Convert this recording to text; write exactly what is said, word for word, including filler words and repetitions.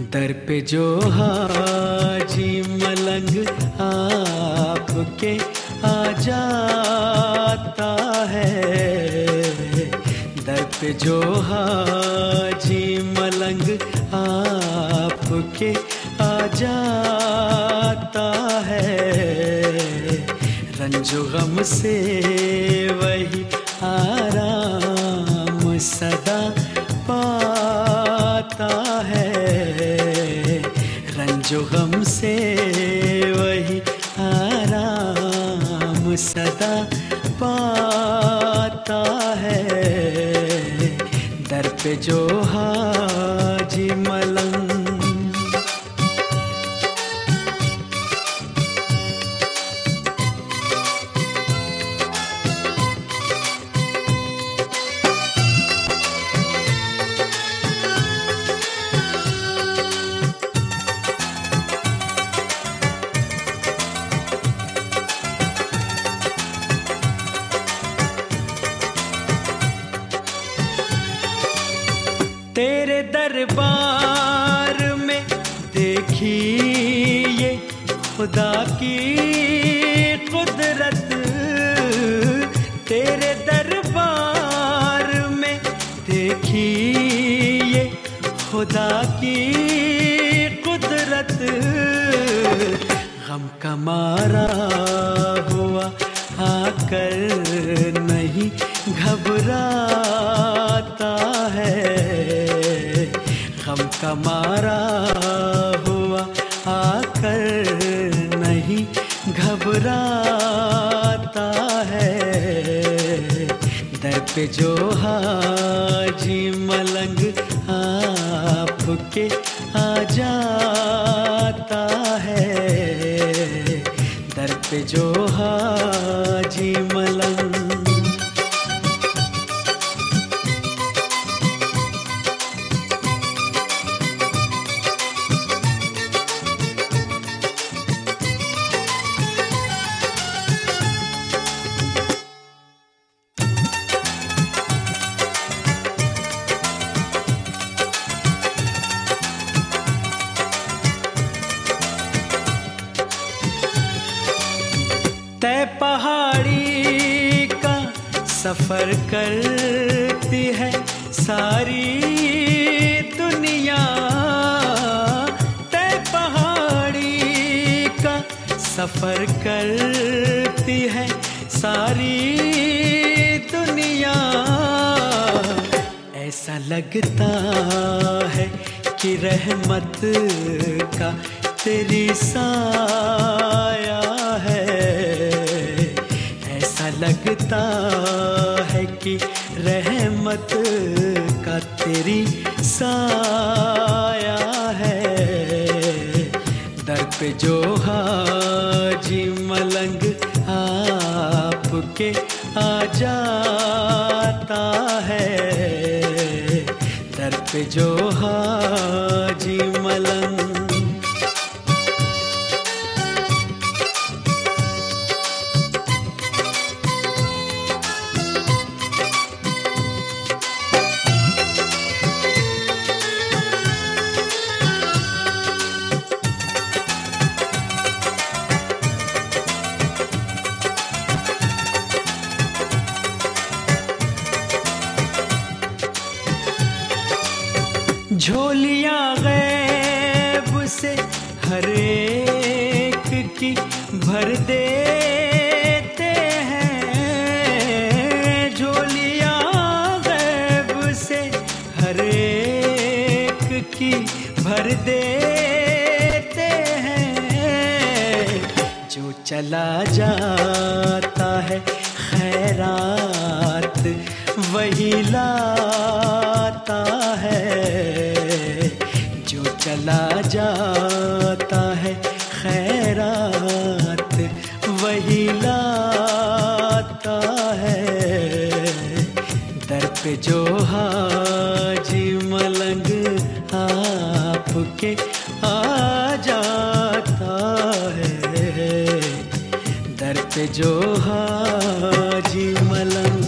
दर पे जो हाजी मलंग आपके आ जाता है, दर पे जो हाजी मलंग आपके आ जाता है, रंजो गम से वही आराम सदा पाता है, रंजो गम से वही आराम सदा पाता है, दर पे जो हाजी मलंग। तेरे दरबार में देखिए खुदा की कुदरत, तेरे दरबार में देखिए खुदा की कुदरत, गम का मारा हुआ आकर नहीं घबराता है, गम का मारा हुआ आकर नहीं घबराता है, दर पे जो हाजी मलंग आपके आ जाता है, दर पे जो हाजी मलंग। तय पहाड़ी का सफर करती है सारी दुनिया, तय पहाड़ी का सफर करती है सारी दुनिया, ऐसा लगता है कि रहमत का तेरी साया है, लगता है कि रहमत का तेरी साया है, दर पे जो हाजी मलंग आपके आ जाता है, दर पे जो हाजी मलंग। झोलियां गैब से हर एक की भर देते हैं, झोलियां गैब से हर एक की भर देते हैं, जो चला जाता है खैरात वही लाता है, जो चला जाता है खैरात वही लाता है, दर पे जो हाजी मलंग आपके आ जाता है, दर पे जो हाजी मलंग।